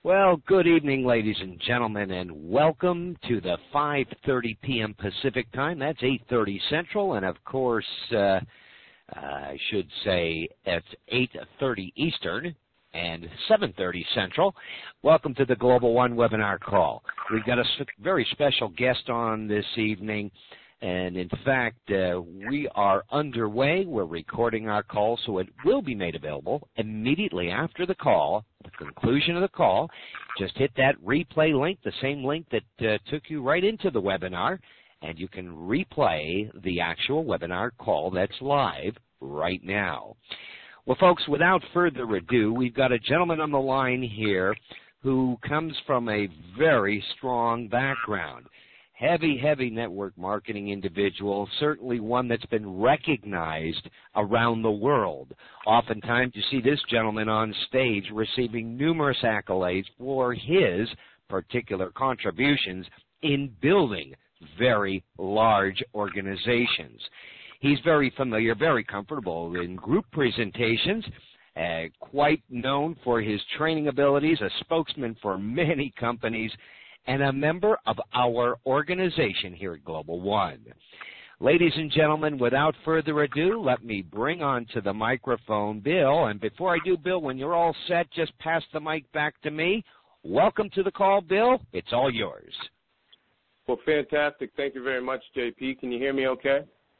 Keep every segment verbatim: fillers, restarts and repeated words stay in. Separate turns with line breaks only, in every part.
Well, good evening, ladies and gentlemen, and welcome to the five thirty p.m. Pacific time. That's eight thirty Central, and of course, uh, I should say it's eight thirty Eastern and seven thirty Central. Welcome to the Global One webinar call. We've got a very special guest on this evening. And, in fact, uh, we are underway. We're recording our call, so it will be made available immediately after the call, the conclusion of the call. Just hit that replay link, the same link that uh, took you right into the webinar, and you can replay the actual webinar call that's live right now. Well, folks, without further ado, we've got a gentleman on the line here who comes from a very strong background. Heavy, heavy network marketing individual, certainly one that's been recognized around the world. Oftentimes you see this gentleman on stage receiving numerous accolades for his particular contributions in building very large organizations. He's very familiar, very comfortable in group presentations, uh, quite known for his training abilities, a spokesman for many companies, and a member of our organization here at Global One. Ladies and gentlemen, without further ado, let me bring on to the microphone Bill. And before I do, Bill, when you're all set, just pass the mic back to me. Welcome to the call, Bill. It's all yours.
Well, fantastic. Thank you very much, J P. Can you hear me okay?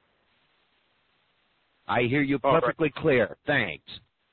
I hear you perfectly right. Clear. Thanks.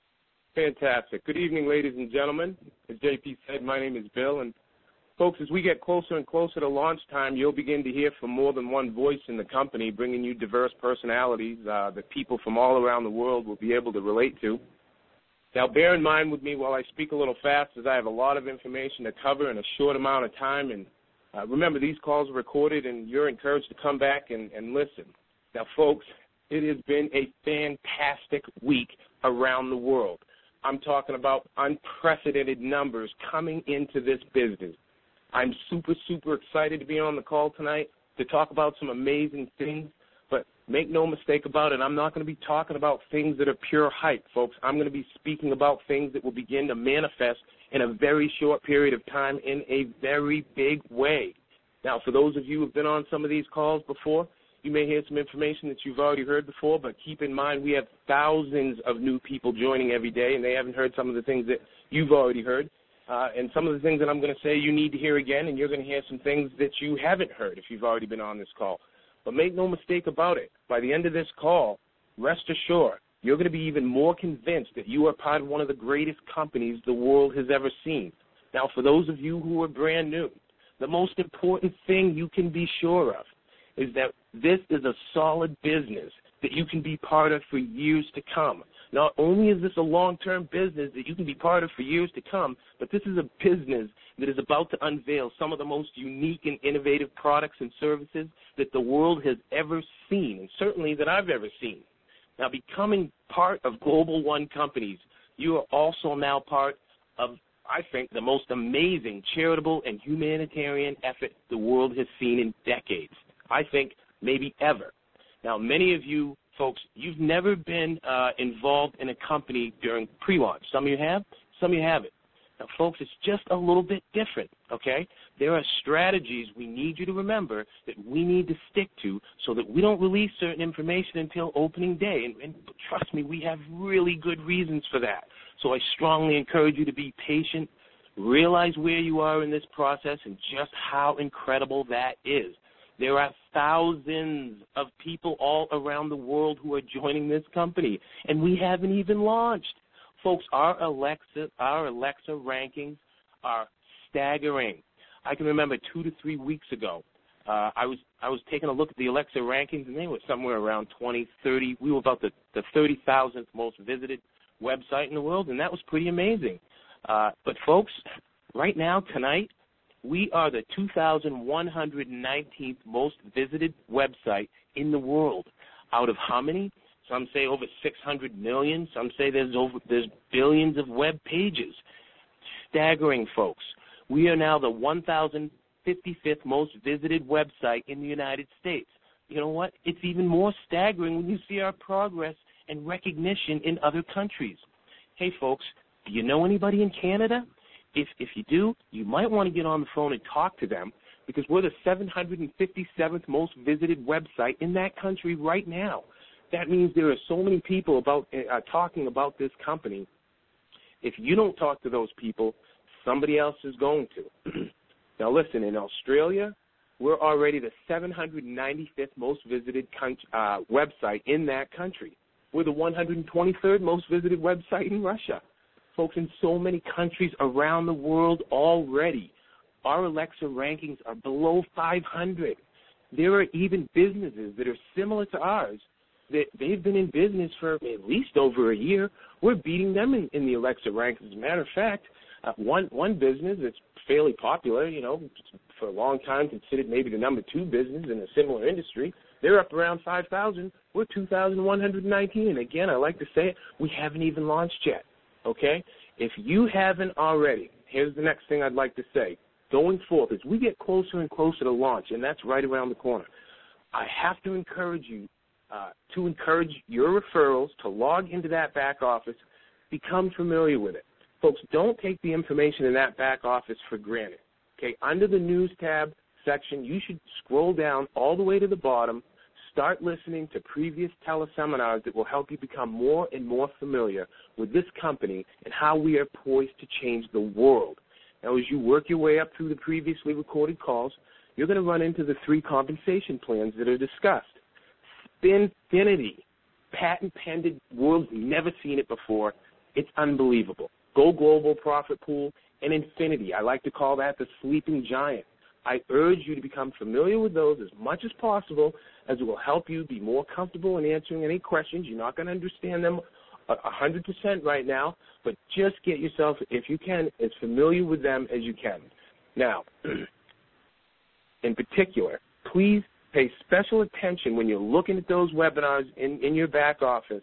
Fantastic. Good evening, ladies and gentlemen. As J P said, my name is Bill, and folks, as we get closer and closer to launch time, you'll begin to hear from more than one voice in the company, bringing you diverse personalities uh, that people from all around the world will be able to relate to. Now, bear in mind with me while I speak a little fast, as I have a lot of information to cover in a short amount of time. And uh, remember, these calls are recorded, and you're encouraged to come back and, and listen. Now, folks, it has been a fantastic week around the world. I'm talking about unprecedented numbers coming into this business. I'm super, super excited to be on the call tonight to talk about some amazing things, but make no mistake about it, I'm not going to be talking about things that are pure hype, folks. I'm going to be speaking about things that will begin to manifest in a very short period of time in a very big way. Now, for those of you who have been on some of these calls before, you may hear some information that you've already heard before, but keep in mind we have thousands of new people joining every day, and they haven't heard some of the things that you've already heard. Uh, and some of the things that I'm going to say you need to hear again, and you're going to hear some things that you haven't heard if you've already been on this call. But make no mistake about it. By the end of this call, rest assured, you're going to be even more convinced that you are part of one of the greatest companies the world has ever seen. Now, for those of you who are brand new, the most important thing you can be sure of is that this is a solid business that you can be part of for years to come. Not only is this a long-term business that you can be part of for years to come, but this is a business that is about to unveil some of the most unique and innovative products and services that the world has ever seen, and certainly that I've ever seen. Now, becoming part of Global One Companies, you are also now part of, I think, the most amazing charitable and humanitarian effort the world has seen in decades. I think maybe ever. Now, many of you folks, you've never been uh, involved in a company during pre-launch. Some of you have, some of you haven't. Now, folks, it's just a little bit different, okay? There are strategies we need you to remember that we need to stick to so that we don't release certain information until opening day. And, and trust me, we have really good reasons for that. So I strongly encourage you to be patient, realize where you are in this process, and just how incredible that is. There are thousands of people all around the world who are joining this company, and we haven't even launched. Folks, our Alexa, our Alexa rankings are staggering. I can remember two to three weeks ago, uh, I was I was taking a look at the Alexa rankings, and they were somewhere around twenty, thirty. We were about the, the thirty thousandth most visited website in the world, and that was pretty amazing. Uh, but, folks, right now, tonight, we are the two thousand one hundred nineteenth most visited website in the world. Out of how many? Some say over six hundred million. Some say there's over there's billions of web pages. Staggering, folks. We are now the one thousand fifty-fifth most visited website in the United States. You know what? It's even more staggering when you see our progress and recognition in other countries. Hey, folks, do you know anybody in Canada? if if you do, you might want to get on the phone and talk to them, because we're the seven hundred fifty-seventh most visited website in that country right now. That means there are so many people about uh, talking about this company. If you don't talk to those people, somebody else is going to. Now, listen, in Australia, we're already the seven hundred ninety-fifth most visited uh, website in that country. We're the one hundred twenty-third most visited website in Russia. Folks, in so many countries around the world already, our Alexa rankings are below five hundred. There are even businesses that are similar to ours that they've been in business for at least over a year. We're beating them in, in the Alexa rankings. As a matter of fact, uh, one one business that's fairly popular, you know, for a long time considered maybe the number two business in a similar industry, they're up around five thousand. We're two thousand one hundred nineteen. And again, I like to say it, we haven't even launched yet, okay? If you haven't already, here's the next thing I'd like to say. Going forth, as we get closer and closer to launch, and that's right around the corner, I have to encourage you uh, to encourage your referrals to log into that back office, become familiar with it. Folks, don't take the information in that back office for granted. Okay, under the News tab section, you should scroll down all the way to the bottom, start listening to previous teleseminars that will help you become more and more familiar with this company and how we are poised to change the world. Now, as you work your way up through the previously recorded calls, you're going to run into the three compensation plans that are discussed. Spinfinity, patent pending, world's never seen it before. It's unbelievable. Go Global, Profit Pool, and Infinity. I like to call that the sleeping giant. I urge you to become familiar with those as much as possible, as it will help you be more comfortable in answering any questions. You're not going to understand them one hundred percent right now, but just get yourself, if you can, as familiar with them as you can. Now, in particular, please pay special attention when you're looking at those webinars in, in your back office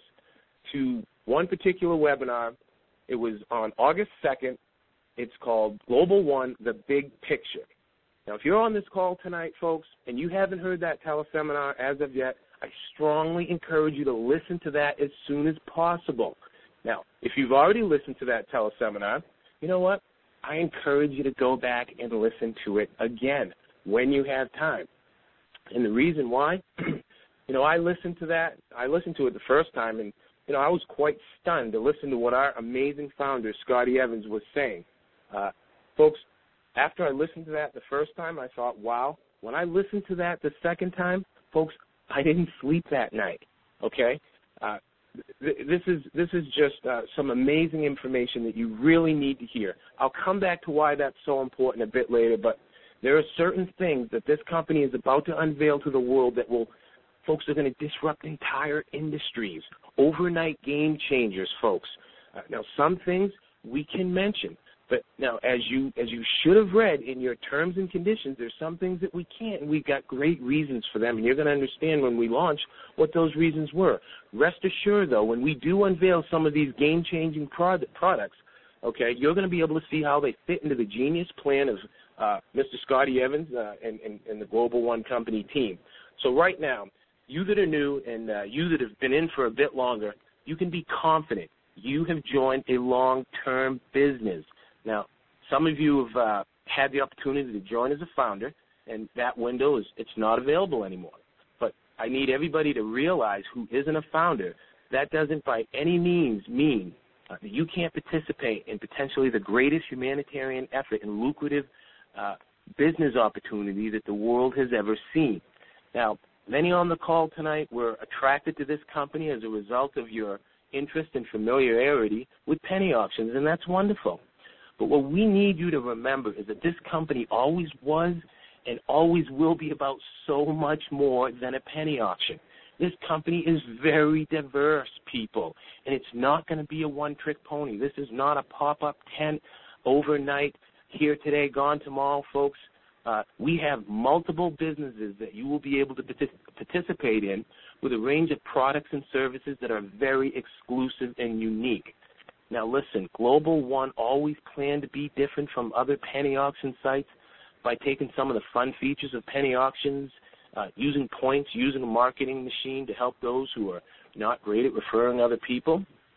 to one particular webinar. It was on August second. It's called Global One, The Big Picture. Now, if you're on this call tonight, folks, and you haven't heard that teleseminar as of yet, I strongly encourage you to listen to that as soon as possible. Now, if you've already listened to that teleseminar, you know what? I encourage you to go back and listen to it again when you have time. And the reason why, you know, I listened to that, I listened to it the first time, and, you know, I was quite stunned to listen to what our amazing founder, Scotty Evans, was saying. Uh, folks, after I listened to that the first time, I thought, wow. When I listened to that the second time, folks, I didn't sleep that night, okay? Uh, th- this is this is just uh, some amazing information that you really need to hear. I'll come back to why that's so important a bit later, but there are certain things that this company is about to unveil to the world that will, folks, are going to disrupt entire industries, overnight game changers, folks. Uh, now, some things we can mention. But now, as you as you should have read in your terms and conditions, there's some things that we can't, and we've got great reasons for them, and you're going to understand when we launch what those reasons were. Rest assured, though, when we do unveil some of these game-changing product, products, okay, you're going to be able to see how they fit into the genius plan of uh, Mister Scotty Evans uh, and, and, and the Global One Company team. So right now, you that are new and uh, you that have been in for a bit longer, you can be confident. You have joined a long-term business. Now, some of you have uh, had the opportunity to join as a founder, and that window is it's not available anymore. But I need everybody to realize who isn't a founder, that doesn't by any means mean uh, that you can't participate in potentially the greatest humanitarian effort and lucrative uh, business opportunity that the world has ever seen. Now, many on the call tonight were attracted to this company as a result of your interest and familiarity with penny auctions, and that's wonderful. But what we need you to remember is that this company always was and always will be about so much more than a penny auction. This company is very diverse, people, and it's not going to be a one-trick pony. This is not a pop-up tent overnight, here today, gone tomorrow, folks. Uh, we have multiple businesses that you will be able to participate in with a range of products and services that are very exclusive and unique. Now, listen, Global One always planned to be different from other penny auction sites by taking some of the fun features of penny auctions, uh, using points, using a marketing machine to help those who are not great at referring other people.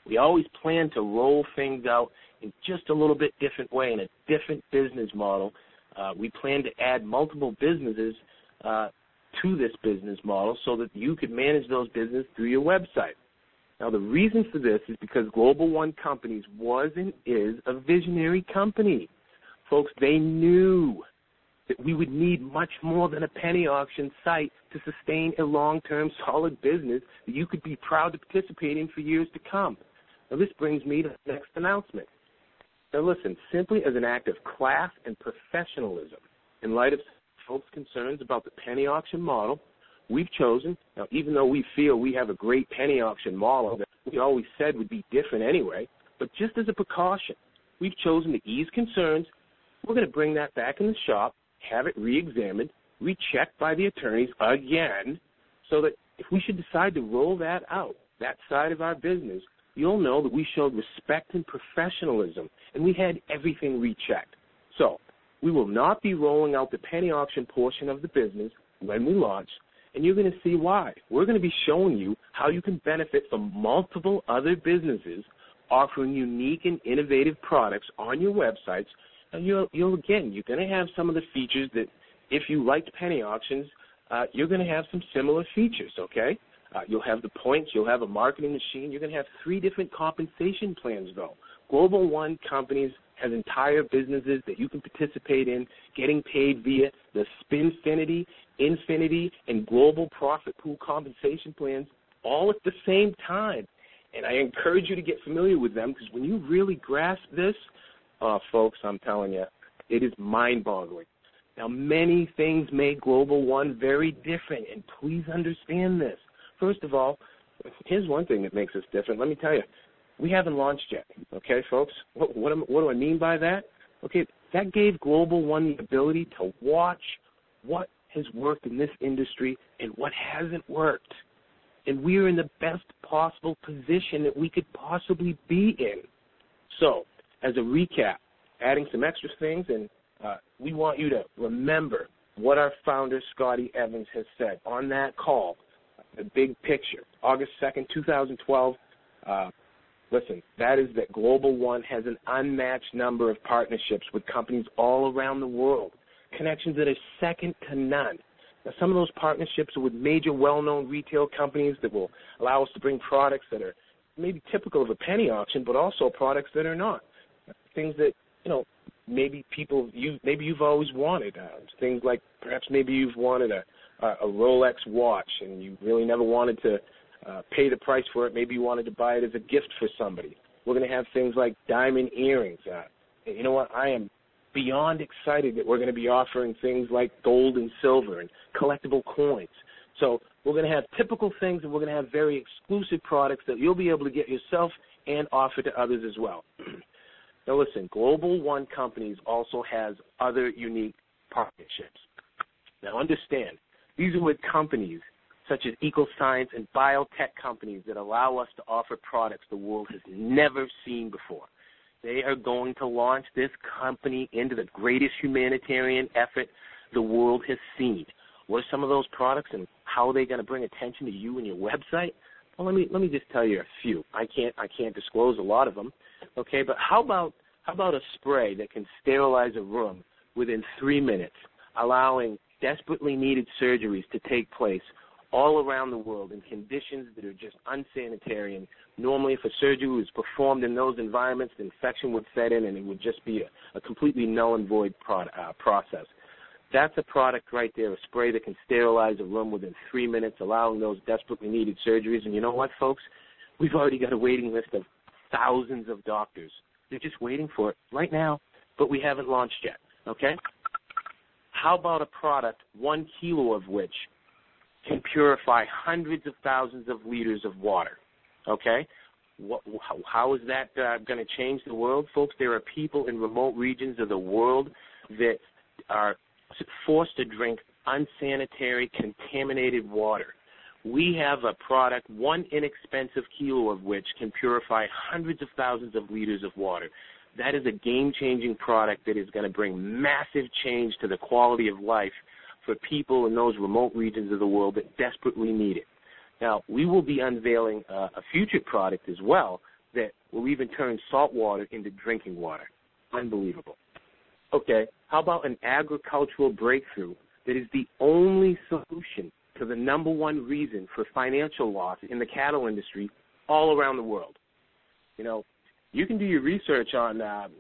We always plan to roll things out in just a little bit different way, in a different business model. Uh, we plan to add multiple businesses uh, to this business model so that you could manage those businesses through your website. Now, the reason for this is because Global One Companies was and is a visionary company. Folks, they knew that we would need much more than a penny auction site to sustain a long-term solid business that you could be proud to participate in for years to come. Now, this brings me to the next announcement. Now, listen, simply as an act of class and professionalism, in light of folks' concerns about the penny auction model, we've chosen, now even though we feel we have a great penny auction model that we always said would be different anyway, but just as a precaution, we've chosen to ease concerns. We're going to bring that back in the shop, have it re-examined, rechecked by the attorneys again, so that if we should decide to roll that out, that side of our business, you'll know that we showed respect and professionalism, and we had everything rechecked. So we will not be rolling out the penny auction portion of the business when we launch, and you're going to see why. We're going to be showing you how you can benefit from multiple other businesses offering unique and innovative products on your websites. And you'll, you'll again, you're going to have some of the features that if you liked penny auctions, uh, you're going to have some similar features, okay? Uh, you'll have the points. You'll have a marketing machine. You're going to have three different compensation plans, though. Global One Companies has entire businesses that you can participate in, getting paid via the Spinfinity, Infinity, and Global Profit Pool compensation plans all at the same time. And I encourage you to get familiar with them, because when you really grasp this, uh, folks, I'm telling you, it is mind-boggling. Now, many things make Global One very different, and please understand this. First of all, here's one thing that makes us different. Let me tell you, we haven't launched yet, okay, folks? What, what, am, what do I mean by that? Okay, that gave Global One the ability to watch what has worked in this industry and what hasn't worked. And we are in the best possible position that we could possibly be in. So, as a recap, adding some extra things, and uh, we want you to remember what our founder, Scotty Evans, has said on that call, the big picture, August second, two thousand twelve. Uh, listen, that is that Global One has an unmatched number of partnerships with companies all around the world, connections that are second to none. Now, some of those partnerships are with major well-known retail companies that will allow us to bring products that are maybe typical of a penny auction, but also products that are not. Things that, you know, maybe people, you maybe you've always wanted. Uh, things like perhaps maybe you've wanted a, a Rolex watch and you really never wanted to uh, pay the price for it. Maybe you wanted to buy it as a gift for somebody. We're going to have things like diamond earrings. Uh, you know what? I am beyond excited that we're going to be offering things like gold and silver and collectible coins. So we're going to have typical things, and we're going to have very exclusive products that you'll be able to get yourself and offer to others as well. Now listen, Global One Companies also has other unique partnerships. Now understand, these are with companies such as EcoScience and biotech companies that allow us to offer products the world has never seen before. They are going to launch this company into the greatest humanitarian effort the world has seen. What are some of those products, and how are they going to bring attention to you and your website? Well, let me let me just tell you a few. I can't I can't disclose a lot of them, okay? But how about how about a spray that can sterilize a room within three minutes, allowing desperately needed surgeries to take place all around the world in conditions that are just unsanitary. And normally if a surgery was performed in those environments, the infection would set in and it would just be a, a completely null and void pro- uh, process. That's a product right there, a spray that can sterilize a room within three minutes, allowing those desperately needed surgeries. And you know what, folks? We've already got a waiting list of thousands of doctors. They're just waiting for it right now, but we haven't launched yet, okay? How about a product, one kilo of which can purify hundreds of thousands of liters of water, okay? What, how, how is that uh, going to change the world? Folks, there are people in remote regions of the world that are forced to drink unsanitary, contaminated water. We have a product, one inexpensive kilo of which can purify hundreds of thousands of liters of water. That is a game-changing product that is going to bring massive change to the quality of life for people in those remote regions of the world that desperately need it. Now, we will be unveiling uh, a future product as well that will even turn salt water into drinking water. Unbelievable. Okay, how about an agricultural breakthrough that is the only solution to the number one reason for financial loss in the cattle industry all around the world? You know, you can do your research on uh,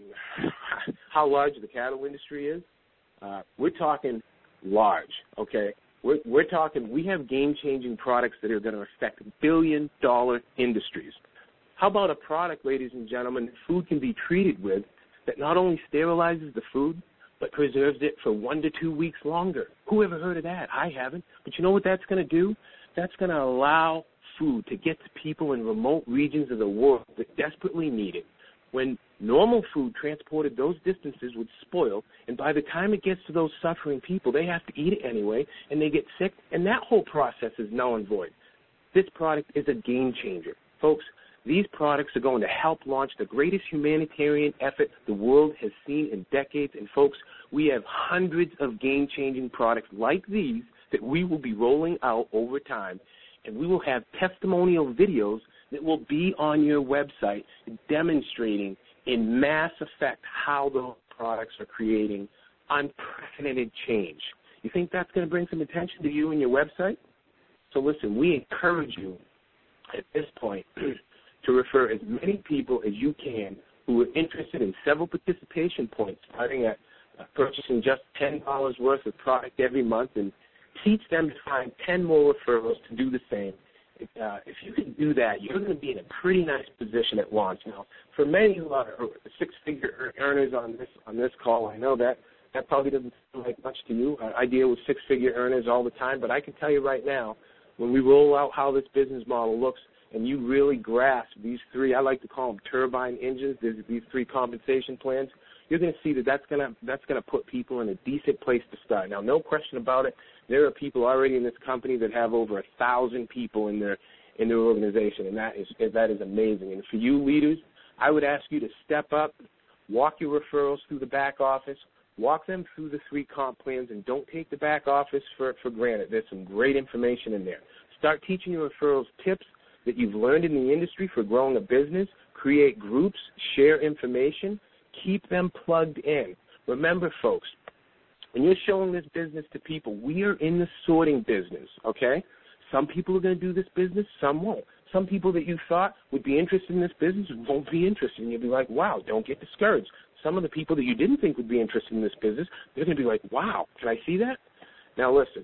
how large the cattle industry is. Uh, we're talking large, okay? We're, we're talking, we have game-changing products that are going to affect billion-dollar industries. How about a product, ladies and gentlemen, that food can be treated with that not only sterilizes the food, but preserves it for one to two weeks longer? Who ever heard of that? I haven't. But you know what that's going to do? That's going to allow food to get to people in remote regions of the world that desperately need it. When normal food transported those distances would spoil, and by the time it gets to those suffering people, they have to eat it anyway, and they get sick, and that whole process is null and void. This product is a game changer. Folks, these products are going to help launch the greatest humanitarian effort the world has seen in decades, and folks, we have hundreds of game-changing products like these that we will be rolling out over time, and we will have testimonial videos that will be on your website demonstrating in mass effect how those products are creating unprecedented change. You think that's going to bring some attention to you and your website? So listen, we encourage you at this point to refer as many people as you can who are interested in several participation points, starting at uh, purchasing just ten dollars worth of product every month, and teach them to find ten more referrals to do the same. Uh, if you can do that, you're going to be in a pretty nice position at launch. Now, for many who are six-figure earners on this on this call, I know that that probably doesn't seem like much to you. I deal with six-figure earners all the time, but I can tell you right now, when we roll out how this business model looks, and you really grasp these three, I like to call them turbine engines, these three compensation plans, you're going to see that that's going to that's going to put people in a decent place to start. Now, no question about it, there are people already in this company that have over a thousand people in their in their organization, and that is that is amazing. And for you leaders, I would ask you to step up, walk your referrals through the back office, walk them through the three comp plans, and don't take the back office for, for granted. There's some great information in there. Start teaching your referrals tips that you've learned in the industry for growing a business. Create groups, share information, keep them plugged in. Remember, folks, when you're showing this business to people, we are in the sorting business, okay? Some people are going to do this business, some won't. Some people that you thought would be interested in this business won't be interested, and you'll be like, wow, don't get discouraged. Some of the people that you didn't think would be interested in this business, they're going to be like, wow, can I see that? Now, listen,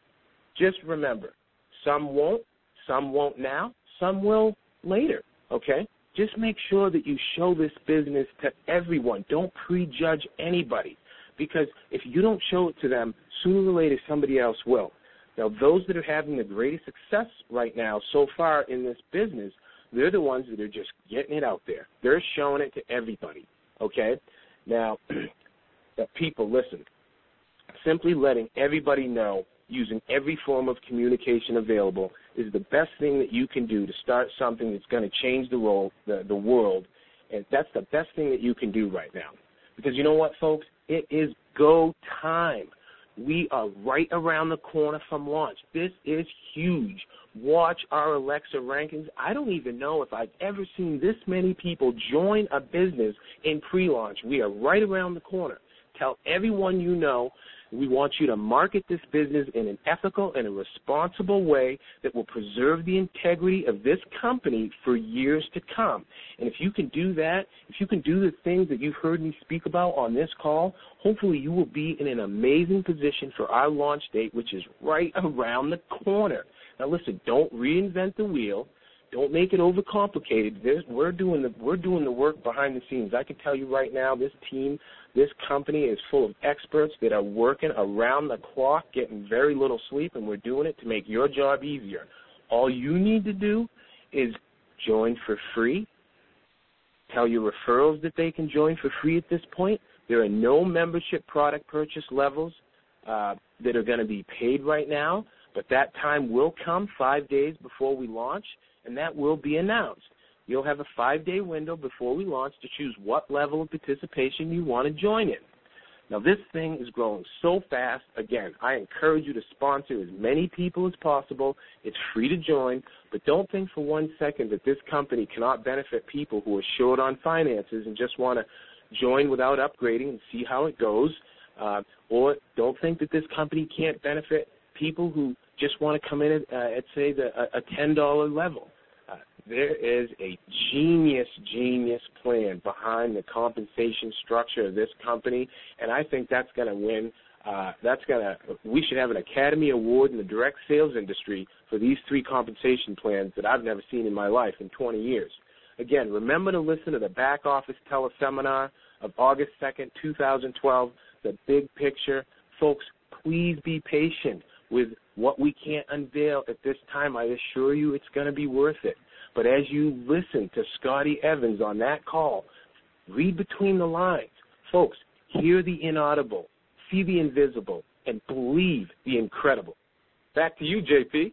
just remember, some won't, some won't now, some will later, okay? Just make sure that you show this business to everyone. Don't prejudge anybody, because if you don't show it to them, sooner or later somebody else will. Now, those that are having the greatest success right now so far in this business, they're the ones that are just getting it out there. They're showing it to everybody, okay? Now, people, listen, simply letting everybody know using every form of communication available is the best thing that you can do to start something that's going to change the, role, the, the world, and that's the best thing that you can do right now. Because you know what, folks? It is go time. We are right around the corner from launch. This is huge. Watch our Alexa rankings. I don't even know if I've ever seen this many people join a business in pre-launch. We are right around the corner. Tell everyone you know. We want you to market this business in an ethical and a responsible way that will preserve the integrity of this company for years to come. And if you can do that, if you can do the things that you've heard me speak about on this call, hopefully you will be in an amazing position for our launch date, which is right around the corner. Now listen, don't reinvent the wheel. Don't make it overcomplicated. There's, we're doing the we're doing the work behind the scenes. I can tell you right now, this team, this company is full of experts that are working around the clock, getting very little sleep, and we're doing it to make your job easier. All you need to do is join for free. Tell your referrals that they can join for free at this point. There are no membership product purchase levels uh, that are going to be paid right now, but that time will come five days before we launch, and that will be announced. You'll have a five-day window before we launch to choose what level of participation you want to join in. Now, this thing is growing so fast. Again, I encourage you to sponsor as many people as possible. It's free to join, but don't think for one second that this company cannot benefit people who are short on finances and just want to join without upgrading and see how it goes. Uh, or don't think that this company can't benefit people who just want to come in at, uh, at say, the, a, a ten dollar level. Uh, there is a genius, genius plan behind the compensation structure of this company, and I think that's going to win. Uh, that's going to. We should have an Academy Award in the direct sales industry for these three compensation plans that I've never seen in my life in twenty years. Again, remember to listen to the Back Office Teleseminar of August second, two thousand twelve, the big picture. Folks, please be patient with what we can't unveil at this time. I assure you it's going to be worth it. But as you listen to Scotty Evans on that call, read between the lines. Folks, hear the inaudible, see the invisible, and believe the incredible. Back to you, J P.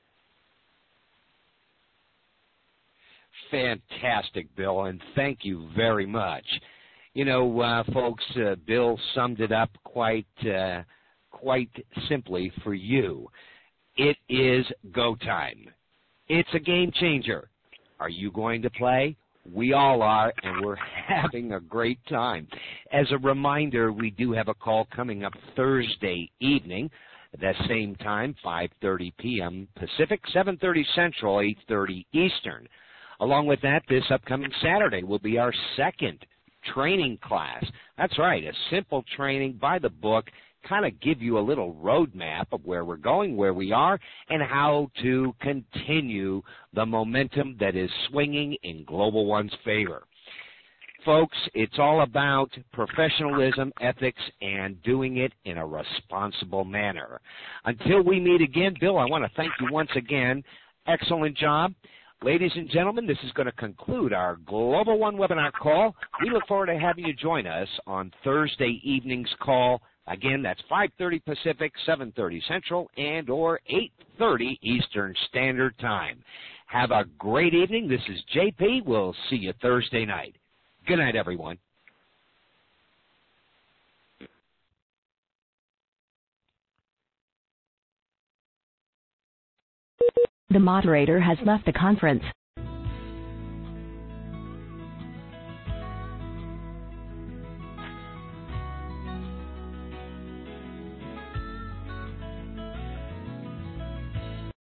Fantastic, Bill, and thank you very much. You know, uh, folks, uh, Bill summed it up quite, uh, quite simply for you. It is go time. It's a game changer. Are you going to play? We all are, and we're having a great time. As a reminder, we do have a call coming up Thursday evening at that same time, five thirty p.m. Pacific, seven thirty Central, eight thirty Eastern. Along with that, this upcoming Saturday will be our second training class. That's right, a simple training by the book, kind of give you a little roadmap of where we're going, where we are, and how to continue the momentum that is swinging in Global One's favor. Folks, it's all about professionalism, ethics, and doing it in a responsible manner. Until we meet again, Bill, I want to thank you once again. Excellent job. Ladies and gentlemen, this is going to conclude our Global One webinar call. We look forward to having you join us on Thursday evening's call. Again, that's five thirty Pacific, seven thirty Central, and or eight thirty Eastern Standard Time. Have a great evening. This is J P. We'll see you Thursday night. Good night, everyone.
The moderator has left the conference.